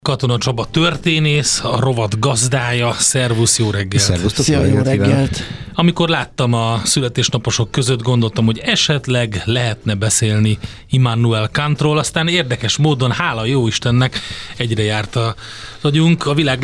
Katona Csaba történész, a rovat gazdája. Szervusz, jó reggelt! Szervusztok, Szia, jó reggelt! Amikor láttam a születésnaposok között, gondoltam, hogy esetleg lehetne beszélni Immanuel Kantról, aztán érdekes módon, hála jó Istennek, egyre járt vagyunk a világ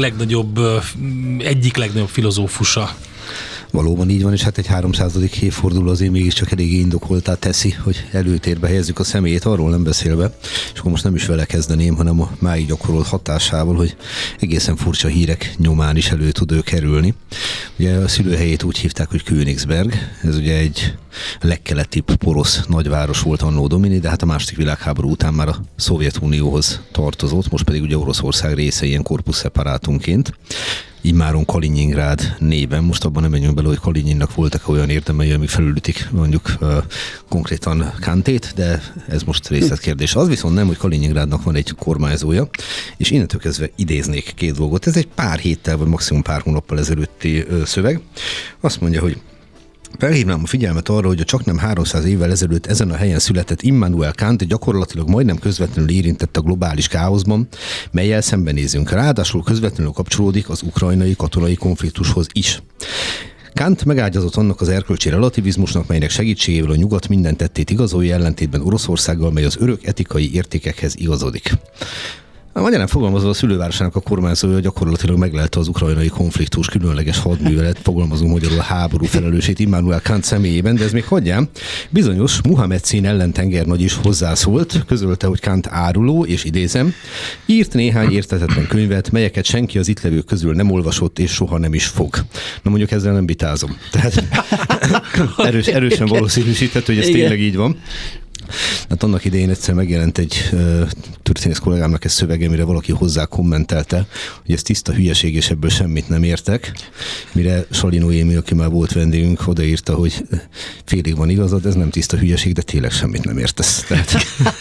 egyik legnagyobb filozófusa. Valóban így van, és hát egy 300. évforduló azért mégiscsak eléggé indokoltá teszi, hogy előtérbe helyezzük a személyét, arról nem beszélve, és akkor most nem is vele kezdeném, hanem a máig gyakorolt hatásával, hogy egészen furcsa hírek nyomán is elő tud ő kerülni. Ugye a szülőhelyét úgy hívták, hogy Königsberg, ez ugye egy legkelettibb porosz nagyváros volt annó domini, de hát a második világháború után már a Szovjetunióhoz tartozott, most pedig ugye Oroszország része ilyen corpus separatumként. Immáron Kalinyingrád néven, most abban nem menjünk bele, hogy Kalinyinnak voltak olyan érdemei, amik felülítik mondjuk konkrétan Kantét, de ez most részletkérdés. Az viszont nem, hogy Kalinyigrádnak van egy kormányzója, és innentől kezdve idéznék két dolgot. Ez egy pár héttel, vagy maximum pár hónappal ezelőtti szöveg. Azt mondja, hogy felhívnám a figyelmet arra, hogy a csaknem 300 évvel ezelőtt ezen a helyen született Immanuel Kant gyakorlatilag majdnem közvetlenül érintett a globális káoszban, mellyel szembenézünk. Ráadásul közvetlenül kapcsolódik az ukrajnai katonai konfliktushoz is. Kant megágyazott annak az erkölcsi relativizmusnak, melynek segítségével a nyugat minden tettét igazolja, ellentétben Oroszországgal, mely az örök etikai értékekhez igazodik. Magyarán fogalmazva a szülővárosának a kormányzója gyakorlatilag meglelte az ukrajnai konfliktus különleges hadművelet, fogalmazunk magyarul a háború felelősét Immanuel Kant személyében, de ez még hagyján. Bizonyos Muhammad Szín ellentengernagy is hozzászólt, közölte, hogy Kant áruló, és idézem, írt néhány érthetetlen könyvet, melyeket senki az itt levők közül nem olvasott, és soha nem is fog. Na mondjuk ezzel nem vitázom. Tehát erősen valószínűsíthető, hogy ez tényleg így van. Hát annak idején egyszer megjelent egy történész kollégámnak egy szövege, mire valaki hozzá kommentelte, hogy ez tiszta hülyeség, és ebből semmit nem értek. Mire Sali Noémi, aki már volt vendégünk, odaírta, hogy félig van igazad, ez nem tiszta hülyeség, de tényleg semmit nem értesz. Tehát...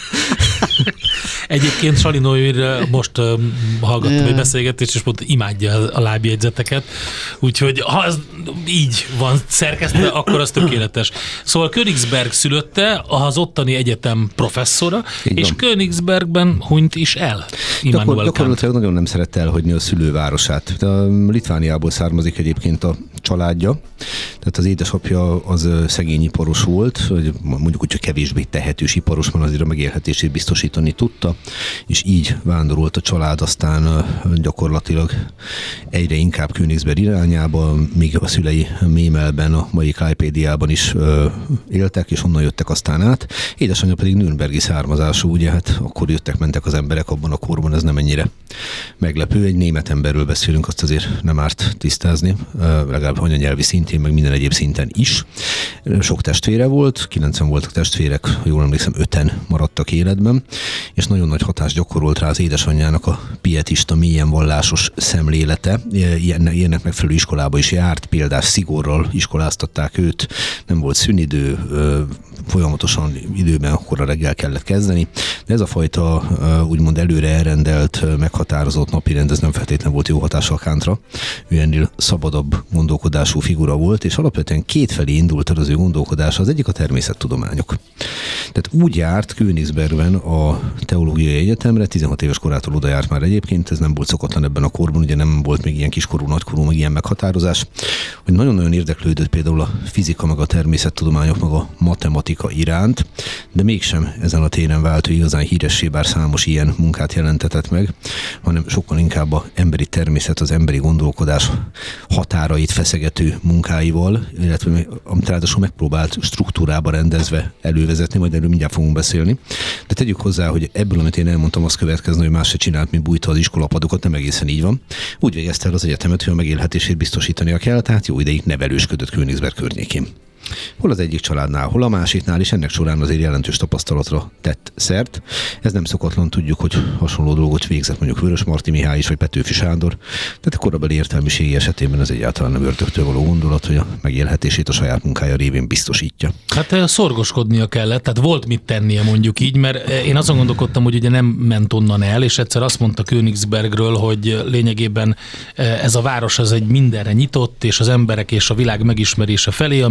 Egyébként Sali Noémire most hallgattam egy beszélgetést, és pont imádja a lábjegyzeteket, úgyhogy ha ez így van szerkesztve, akkor az tökéletes. Szóval Königsberg szülötte, az ottani egyetem professzora, és Königsbergben hunyt is el Immanuel Kant. Gyakorlatilag nagyon nem szerette elhagyni a szülővárosát. A Litvániából származik egyébként a családja, tehát az édesapja az szegény iparos volt, hogy mondjuk úgy, hogy kevésbé tehetős iparos, van, azért a megélhetését biztosítani tudta, és így vándorolt a család aztán gyakorlatilag egyre inkább Königsberg irányába, míg a szülei Mémelben, a mai Klájpédiában is éltek, és onnan jöttek aztán át. Édesanyja pedig nürnbergi származású, ugye hát akkor jöttek-mentek az emberek abban a korban, ez nem ennyire meglepő. Egy német emberről beszélünk, azt azért nem árt tisztázni, legalább anyanyelvi szintén, meg minden egyéb szinten is. Sok testvére volt, 9 voltak testvérek, ha jól emlékszem, 5 maradtak életben, és nagyon nagy hatást gyakorolt rá az édesanyjának a pietista, mélyen vallásos szemlélete. Ilyennek megfelelő iskolába is járt, példás szigorral iskoláztatták őt, nem volt szünidő, folyamatosan időben akkor a reggel kellett kezdeni, de ez a fajta úgymond előre elrendelt, meghatározott napirend, ez nem feltétlenül volt jó hatással Kantra. Ő ennél szabadabb gondolkodású figura volt, és alapvetően kétfelé indult az ő gondolkodása, az egyik a természettudományok. Tehát úgy járt Königsbergben a teológiai egyetemre, 16 éves korától oda járt már egyébként, ez nem volt szokatlan ebben a korban, ugye nem volt még ilyen kiskorú, nagykorú, meg ilyen meghatározás, hogy nagyon-nagyon érdeklődött például a fizika, meg a természettudományok, meg a matematika iránt, de mégsem ezen a téren vált ő igazán híressé, bár számos ilyen munkát jelentetett meg, hanem sokkal inkább az emberi természet, az emberi gondolkodás határait feszegető munkáival, illetve amit ráadásul megpróbált struktúrába rendezve elővezetni, majd erről mindjárt fogunk beszélni. De tegyük hozzá, hogy ebből, amit én elmondtam, az következne, hogy más se csinált, mint bújta az iskolapadokat, nem egészen így van. Úgy végezte el az egyetemet, hogy a megélhetését biztosítania kell, tehát jó ideig nevelősködött Königsberg környékén. Hol az egyik családnál, hol a másiknál, és ennek során azért jelentős tapasztalatra tett szert. Ez nem szokatlan, tudjuk, hogy hasonló dolgot végzett mondjuk Vörösmarty Mihály is, vagy Petőfi Sándor. Tehát a korabeli értelmiségi esetében ez egyáltalán nem ördögtől való gondolat, hogy a megélhetését a saját munkája révén biztosítja. Hát szorgoskodnia kellett, tehát volt mit tennie, mondjuk így, mert én azon gondolkodtam, hogy ugye nem ment onnan el, és egyszer azt mondta Königsbergről, hogy lényegében ez a város az egy mindenre nyitott, és az emberek és a világ megismerése felé, ami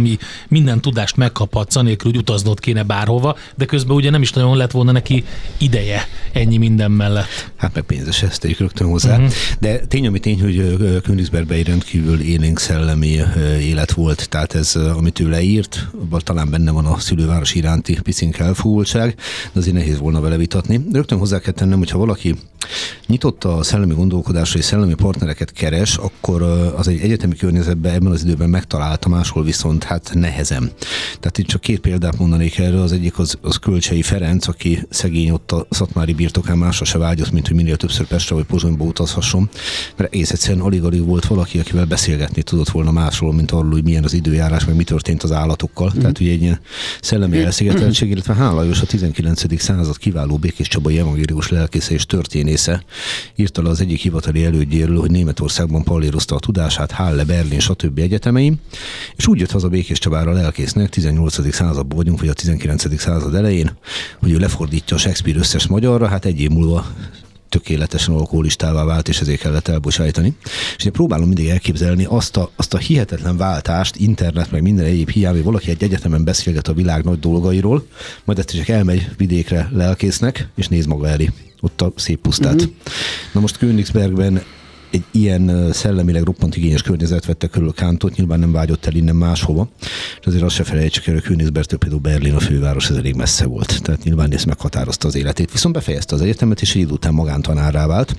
minden tudást megkaphatsz, anélkül, hogy utaznod kéne bárhova, de közben ugye nem is nagyon lett volna neki ideje ennyi minden mellett. Hát meg pénzes, ezt tegyük rögtön hozzá. De tény, ami tény, hogy Königsbergben egy rendkívül élénk szellemi élet volt, tehát ez, amit ő leírt, abban talán benne van a szülőváros iránti picinke elfogultság, de azért nehéz volna vele vitatni. De rögtön hozzá kell tennem, hogyha valaki nyitott a szellemi gondolkodásra és szellemi partnereket keres, akkor az egy egyetemi környezetben ebben az időben megtalálta, máshol viszont hát nehezen. Tehát itt csak két példát mondanék erről, az egyik az Kölcsei Ferenc, aki szegény ott a szatmári birtokán másra se vágyott, mint hogy minél többször Pestre vagy Pozsonyba utazhasson, mert egész egyszerűen alig-alig volt valaki, akivel beszélgetni tudott volna másról, mint arról, hogy milyen az időjárás, meg mi történt az állatokkal. Tehát ugye egy ilyen szellemi elszigeteltség, illetve Hán Lajos a 19. század kiváló békéscsabai evangélikus lelkésze és történésze írta le az egyik hivatali elődjéről, hogy Németországban pallérozta a tudását, Halle, Berlin, stb. Egyetemein, és úgy jött haza Békéscsabára lelkésznek, 18. században vagyunk, vagy a 19. század elején, hogy ő lefordítja a Shakespeare összes magyarra, hát egy év múlva tökéletesen alkoholistává vált, és ezért kellett elbocsájtani. És én próbálom mindig elképzelni azt a hihetetlen váltást, internet, meg minden egyéb hiány, hogy valaki egy egyetemen beszélget a világ nagy dolgairól, majd ezt csak elmegy vidékre lelkésznek, és néz maga elé ott a szép pusztát. Na most Königsbergben egy ilyen szellemileg roppant igényes környezet vette körül Kántot, nyilván nem vágyott el innen máshova, és azért azt se felejtsük el, hogy Königsbergtől például Berlin a főváros, ez elég messze volt, tehát nyilván ez meghatározta az életét. Viszont befejezte az egyetemet, és egy idő után magántanárrá vált.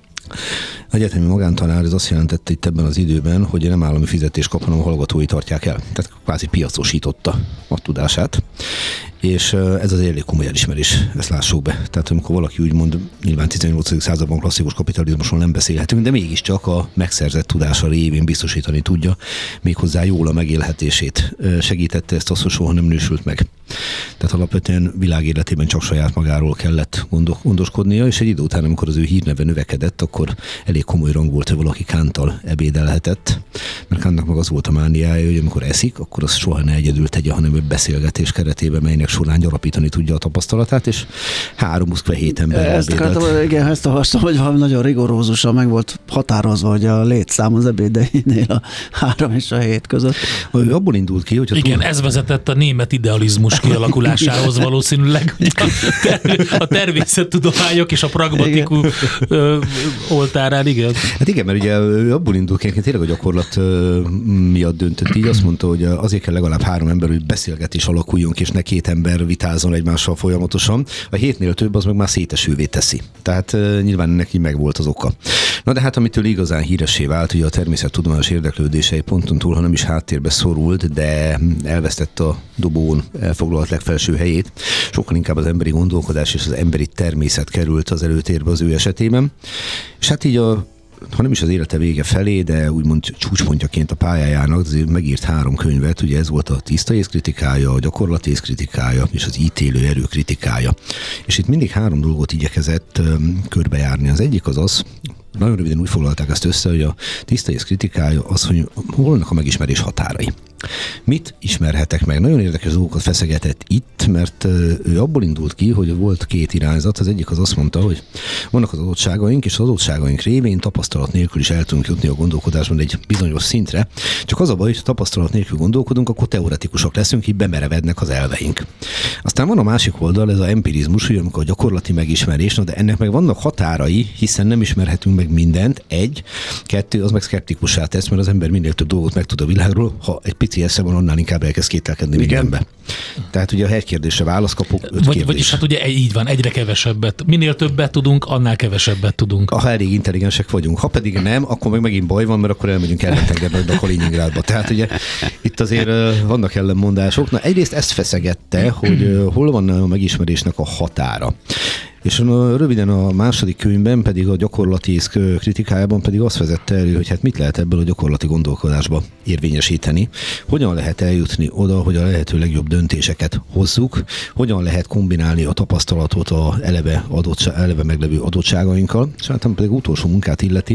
Egyetemi magántanár, ez azt jelentette itt ebben az időben, hogy nem állami fizetést kap, hanem a hallgatói tartják el. Tehát kvázi piacosította a tudását. És ez az elég komoly elismerés, ezt lássuk be. Tehát amikor valaki úgy mond, nyilván 18. században klasszikus kapitalizmusról nem beszélhetünk, de mégiscsak a megszerzett tudása révén biztosítani tudja, méghozzá jól a megélhetését. Segítette ezt azt, hogy soha nem nősült meg. Tehát alapvetően világéletében csak saját magáról kellett gondoskodnia, és egy idő után, amikor az ő hírneve növekedett, akkor elég komoly rang volt, hogy valaki Kántal ebédelhetett. Mert Kantnak meg az volt a mániája, hogy amikor eszik, akkor azt soha ne egyedül tegye, hanem egy beszélgetés keretében, melynek során gyarapítani tudja a tapasztalatát, és 3-7 ember ebédelt. Ezt olvastam, hogy valami nagyon rigorózusan meg volt határozva, hogy a létszám az ebédeinél a 3 és a 7 között. Abból indult ki, hogy ez vezetett a német idealizmus kialakulásához valószínűleg, a természettudományok és a pragmatikus oltárán, igen. Hát igen, mert ugye abból indul ki, tényleg a gyakorlat miatt döntött így, azt mondta, hogy azért kell legalább 3 ember, hogy beszélgetés alakuljon ki, és ne 2 ember vitázzon egymással folyamatosan. A 7-nél több, az meg már szétesővé teszi. Tehát nyilván neki meg volt az oka. Na de hát amitől igazán híressé vált, hogy a természettudományos érdeklődései ponton túl, ha nem is háttérbe szorult, de elvesztette a dobón elfoglalt legfelső helyét. Sokkal inkább az emberi gondolkodás és az emberi természet került az előtérbe az ő esetében. És hát így ha nem is az élete vége felé, de úgymond csúcspontjaként a pályájának megírt 3 könyvet, ugye ez volt a tiszta ész kritikája, a gyakorlati ész kritikája és az ítélő erő kritikája. És itt mindig 3 dolgot igyekezett körbejárni. Az egyik az, nagyon röviden úgy foglalták ezt össze, hogy a tiszta ész kritikája az, hogy hol vannak a megismerés határai. Mit ismerhetek meg? Nagyon érdekes dolgokat feszegetett itt, mert ő abból indult ki, hogy volt 2 irányzat. Az egyik az azt mondta, hogy vannak az adottságaink, és az adottságaink révén tapasztalat nélkül is el tudunk jutni a gondolkodásban egy bizonyos szintre. Csak az a baj, hogy tapasztalat nélkül gondolkodunk, akkor teoretikusak leszünk, így bemerevednek az elveink. Aztán van a másik oldal, ez az empirizmus, hogy amikor a gyakorlati megismerés, de ennek meg vannak határai, hiszen nem ismerhetünk meg mindent. 1, 2, az meg szkeptikussá tesz, mert az ember minél több dolgot megtud a világról, ha egy pici esze van, annál inkább elkezd kételkedni mindenbe. Tehát ugye, ha egy kérdésre választ kapok, 5 kérdés. Vagyis hát ugye így van, egyre kevesebbet. Minél többet tudunk, annál kevesebbet tudunk. Ha elég intelligensek vagyunk. Ha pedig nem, akkor meg megint baj van, mert akkor elmegyünk ellentengerbe a Kaliningrádba. Tehát ugye itt azért vannak ellenmondások. Na egyrészt ezt feszegette, hogy hol van a megismerésnek a határa. És röviden a második könyvben pedig a gyakorlati ész kritikájában pedig azt vezette elő, hogy hát mit lehet ebből a gyakorlati gondolkodásba érvényesíteni, hogyan lehet eljutni oda, hogy a lehető legjobb döntéseket hozzuk, hogyan lehet kombinálni a tapasztalatot a eleve meglevő adottságainkkal, és hát pedig utolsó munkát illeti,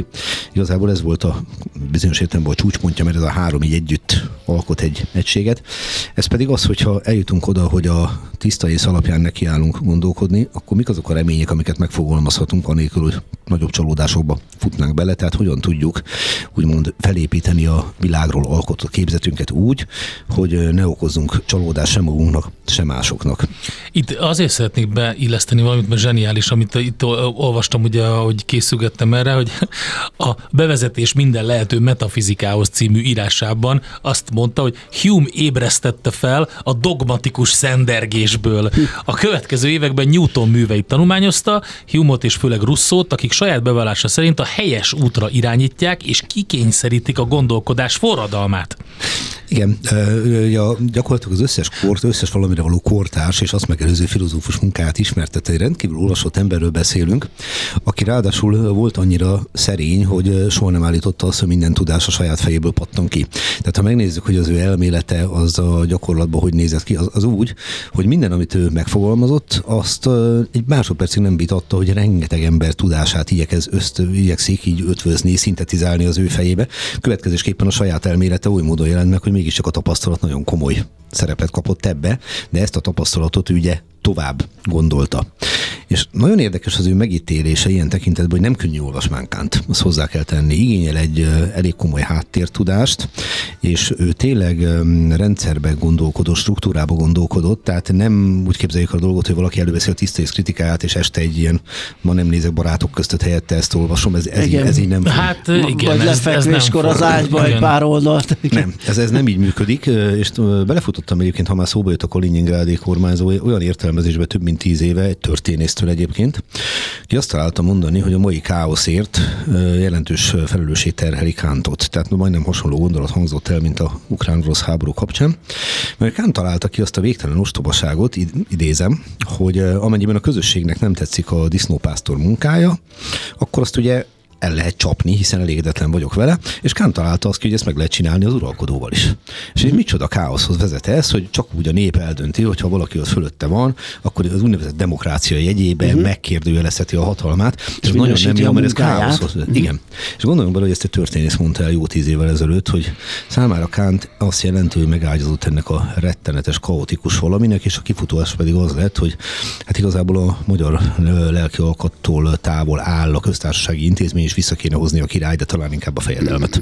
Igazából ez volt a bizonyos értelemben a csúcspontja, mert ez a három így együtt alkot egy egységet. Ez pedig az, hogyha eljutunk oda, hogy a tiszta ész alapján nekiállunk gondolkodni, akkor mik azok a remények, amiket megfogalmazhatunk, anélkül, hogy nagyobb csalódásokba futnánk bele, tehát hogyan tudjuk úgymond felépíteni a világról alkotott képzetünket úgy, hogy ne okozzunk csalódást sem magunknak, sem másoknak. Itt azért szeretnék beilleszteni valamit, mert zseniális, amit itt olvastam, ugye, ahogy készülgettem erre, hogy a bevezetés minden lehető metafizikához című írásában azt mondta, hogy Hume ébresztette fel a dogmatikus szendergésből. A következő években Newton műveit tanulmányozta, Hume-ot és főleg Rousseau-t, akik saját bevallása szerint a helyes útra irányítják és kikényszerítik a gondolkodás forradalmát. Igen, gyakorlatilag az összes valamire való kortárs és azt megelőző filozófus munkáját ismertette. Egy rendkívül olvasott emberről beszélünk, aki ráadásul volt annyira szerény, hogy soha nem állította azt, hogy minden tudás a saját fejéből pattan ki. Tehát ha megnézzük, hogy az ő elmélete az a gyakorlatban hogy nézett ki, az úgy, hogy minden, amit ő megfogalmazott, azt egy másodpercig nem vitatta, hogy rengeteg ember tudását igyekszik így ötvözni, szintetizálni az ő fejébe. Következésképpen a saját elmélete oly módon jelent meg, hogy mégiscsak a tapasztalat nagyon komoly szerepet kapott ebbe, de ezt a tapasztalatot ugye tovább gondolta. És nagyon érdekes az ő megítélése ilyen tekintetben, hogy nem könnyű olvasmánkánt, azt hozzá kell tenni. Igényel egy elég komoly háttértudást, és ő tényleg rendszerbe gondolkodó, struktúrába gondolkodott, tehát nem úgy képzeljük a dolgot, hogy valaki előveszi a tiszta ész kritikáját, és este egy ilyen, ma nem nézek barátok között helyette ezt olvasom, ez így nem. Hát igen, vagy lefekvéskor az ágyba egy pár oldalt. Nem, ez nem így működik, és belefutottam egyébként, ha már szóba jött a Kaliningrádi kormányzó, olyan értelmezésbe több mint 10 éve, egy történésztől egyébként, ki azt találta mondani, hogy a mai káoszért jelentős felelősség terheli Kantot. Tehát majdnem hasonló gondolat hangzott el, mint a ukrán-orosz háború kapcsán. Mert Kant találta ki azt a végtelen ostobaságot, idézem, hogy amennyiben a közösségnek nem tetszik a disznópásztor munkája, akkor azt ugye el lehet csapni, hiszen elégedetlen vagyok vele, és Kant találta azt ki, hogy ezt meg lehet csinálni az uralkodóval is. És micsoda káoszhoz vezet ez, hogy csak úgy a nép eldönti, hogy ha valaki ott fölötte van, akkor az úgynevezett demokrácia jegyében megkérdőjelezheti a hatalmát, és nagyon nem jó, mert ez káoszhoz vezet. Igen. És gondoljunk bele, hogy ezt a történész mondta el jó 10 évvel ezelőtt, hogy számára Kant azt jelenti, hogy megágyazott ennek a rettenetes, kaotikus valaminek, és a kifutás pedig az lett, hogy hát igazából a magyar lelki alkattól távol áll a köztársasági intézmény, és vissza kéne hozni a király, de talán inkább a fejedelmet.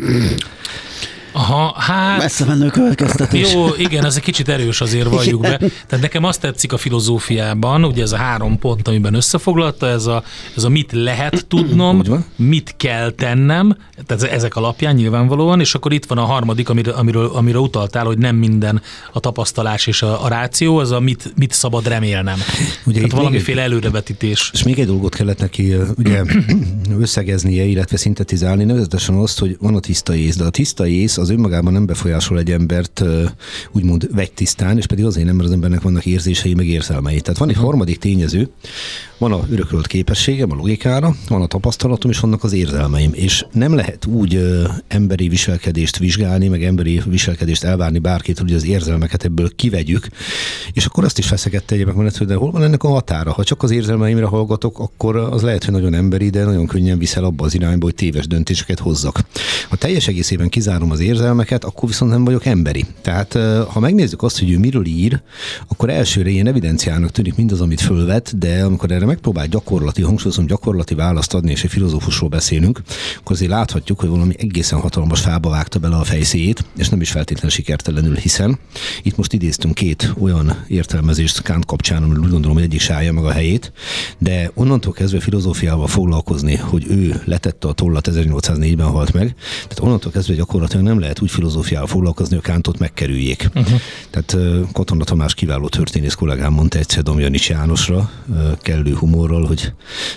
Aha, hát... Messze menő következtetés. Jó, igen, ez egy kicsit erős azért, valljuk be. Tehát nekem azt tetszik a filozófiában, ugye ez a 3 pont, amiben összefoglalta, ez a mit lehet tudnom, mit kell tennem, tehát ezek alapján nyilvánvalóan, és akkor itt van a harmadik, amiről utaltál, hogy nem minden a tapasztalás és a ráció, az a mit szabad remélnem. Ugye tehát valamiféle előrevetítés. És még egy dolgot kellett neki ugye, összegeznie, illetve szintetizálni, nevezetesen azt, hogy van a tiszta ész, de a tiszta ész az önmagában nem befolyásol egy embert úgymond vegytisztán, és pedig azért nem, mert az embernek vannak érzései, meg érzelmei. Tehát van egy harmadik tényező, van a örökölt képességem a logikára, van a tapasztalatom, és vannak az érzelmeim. És nem lehet úgy emberi viselkedést vizsgálni, meg emberi viselkedést elvárni bárkit, hogy az érzelmeket ebből kivegyük. És akkor azt is feszegette egyébként menet, hogy de hol van ennek a határa? Ha csak az érzelmeimre hallgatok, akkor az lehet, hogy nagyon emberi, de nagyon könnyen viszel abba az irányba, hogy téves döntéseket hozzak. Ha teljes egészében kizárom az érzelmeket, akkor viszont nem vagyok emberi. Tehát ha megnézzük azt, hogy ő miről ír, akkor elsőre ilyen evidenciának tűnik mindaz, amit fölvet, de amikor erre megpróbál gyakorlati választ adni, és egy filozófusról beszélünk, akkor azért láthatjuk, hogy valami egészen hatalmas fába vágta bele a fejszéjét, és nem is feltétlenül sikertelenül, hiszen itt most idéztünk 2 olyan értelmezést Kant kapcsán, amiről úgy gondolom, hogy egyik se állja meg a helyét, de onnantól kezdve filozófiával foglalkozni, hogy ő letette a tollat, 1804-ben halt meg, tehát onnantól kezdve gyakorlatilag nem lehet úgy filozófiával foglalkozni, hogy Kantot megkerüljék. Tehát Katona Tamás kiváló történész kollégám mondta egyszer Damjanics Jánosra, kellő humorral, hogy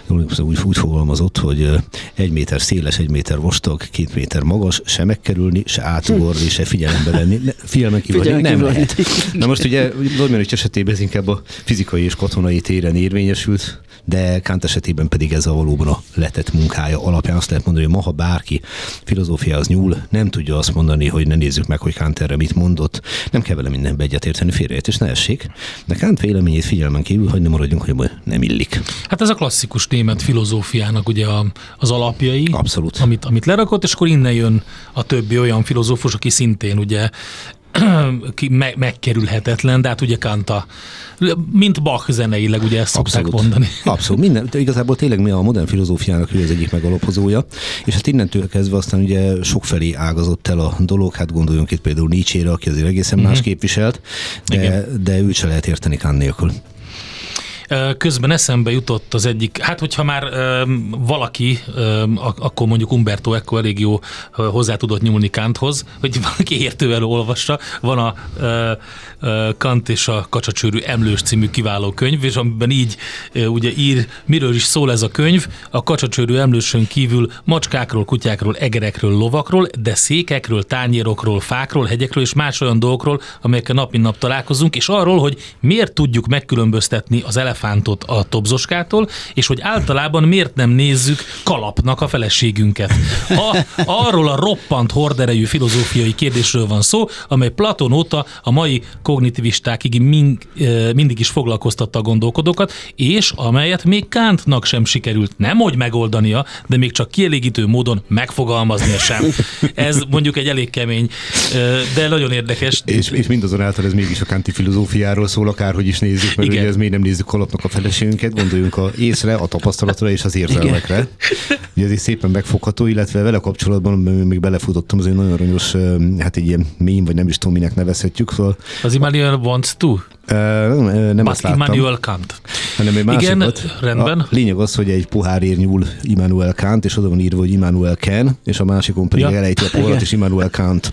úgy fogalmazott, hogy 1 méter széles, 1 méter vastag, 2 méter magas, se megkerülni, se átugorni, se figyelembe venni. Figyelmen kívül nem lehet. Na most ugye Damjanics esetében ez inkább a fizikai és katonai téren érvényesült, de Kant esetében pedig ez a valóban a letett munkája alapján azt lehet mondani, hogy ma, ha bárki filozófiához nyúl, nem tudja azt azt mondani, hogy ne nézzük meg, hogy Kant erre mit mondott. Nem kell vele mindenbe egyetérteni, félreértés ne essék. De Kant véleményét figyelmen kívül, hogy nem maradjunk, hogy nem illik. Hát ez a klasszikus német filozófiának ugye az alapjai. Abszolút. Amit lerakott, és akkor innen jön a többi olyan filozófus, aki szintén ugye megkerülhetetlen, de hát ugye Kant mint Bach zeneileg, ugye ezt szokták mondani. Abszolút. Minden, igazából tényleg mi a modern filozófiának ő az egyik megalapozója, és hát innentől kezdve aztán ugye sokfelé ágazott el a dolog, hát gondoljunk itt például Nietzsére, aki azért egészen más képviselt, de őt se lehet érteni Kant nélkül. Közben eszembe jutott az egyik, hát hogyha már valaki, akkor mondjuk Umberto Eco elég jó hozzá tudott nyúlni Kanthoz, hogy valaki értően olvassa, van a Kant és a Kacsacsőrű Emlős című kiváló könyv, és amiben így ugye ír, miről is szól ez a könyv, a Kacsacsőrű Emlősön kívül macskákról, kutyákról, egerekről, lovakról, de székekről, tányérokról, fákról, hegyekről és más olyan dolgokról, amelyekkel nap mint nap találkozunk, és arról, hogy miért tudjuk megkülönböztetni az elefántot a tobzoskától, és hogy általában miért nem nézzük kalapnak a feleségünket. Arról a roppant horderejű filozófiai kérdésről van szó, amely Platón óta a mai kognitivistákig mindig is foglalkoztatta a gondolkodókat, és amelyet még Kantnak sem sikerült nemhogy megoldania, de még csak kielégítő módon megfogalmaznia sem. Ez mondjuk egy elég kemény, de nagyon érdekes. És mindazonáltal ez mégis a kanti filozófiáról szól, akárhogy is nézzük, mert ugye ez még nem nézzük kalapnak a feleségünket, gondoljunk észre, a tapasztalatra és az érzelmekre. Ugye ez is szépen megfogható, illetve vele kapcsolatban még belefutottam, az egy nagyon aranyos, hát egy ilyen mém, vagy nem is tudom, minek nevezhetjük. Szóval az Immanuel wants to? Nem azt láttam. Immanuel Kant. Hanem egy másikat. Igen, rendben. A lényeg az, hogy egy pohárért nyúl Immanuel Kant, és oda van írva, hogy Immanuel Ken, és a másikon pedig elejti a poharat, és Immanuel Kant.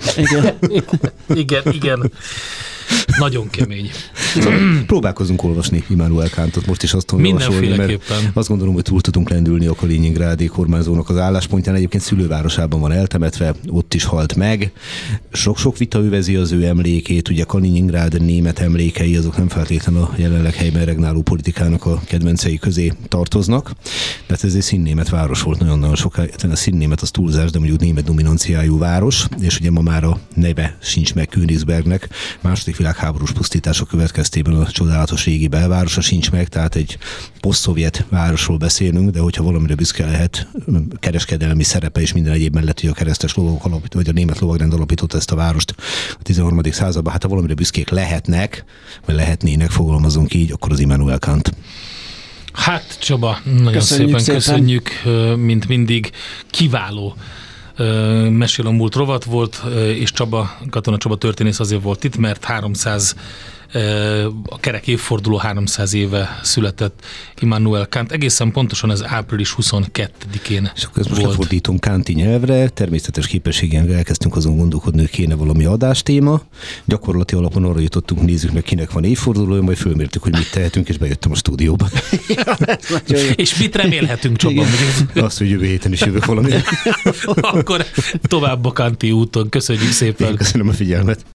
Igen. Nagyon kemény. Próbálkozunk olvasni Immanuel Kantot, most is azt tudom javasolni, mert azt gondolom, hogy túl tudunk lendülni a Kaliningrádi kormányzónak az álláspontján. Egyébként szülővárosában van eltemetve, ott is halt meg. Sok-sok vita övezi az ő emlékét, ugye Kaliningrád német emlékei, azok nem feltétlenül a jelenleg helyben regnáló politikának a kedvencei közé tartoznak. Tehát ez egy színnémet város volt nagyon-nagyon sokáig. A színnémet az túlzás, de mondjuk német dominanciájú város, és ugye ma már a neve sincs meg Königsbergnek. Második világháborús pusztítások következtében a csodálatos régi belvárosa sincs meg, tehát egy posztszovjet városról beszélünk, de hogyha valamire büszke lehet, kereskedelmi szerepe és minden egyéb mellett, hogy a keresztes lovagok vagy a német lovagrend alapította ezt a várost a 13. században, hát ha valamire büszkék lehetnek, vagy lehetnének, fogalmazunk így, akkor az Immanuel Kant. Hát Csaba, nagyon szépen köszönjük, mint mindig kiváló Mesél a múlt rovat volt, és Katona Csaba történész azért volt itt, mert a kerek évforduló 300 éve született Immanuel Kant. Egészen pontosan ez április 22-én és akkor ezt most lefordítunk kanti nyelvre, természetes képességen elkezdtünk azon gondolkodni, hogy kéne valami adástéma. Gyakorlati alapon arra jutottunk, nézzük meg, kinek van évfordulója, majd fölmértük, hogy mit tehetünk, és bejöttem a stúdióba. És mit remélhetünk, Csaba? Azt, hogy jövő héten is jövök valamire. Akkor tovább a kanti úton. Köszönjük szépen. Én köszönöm a figyelmet.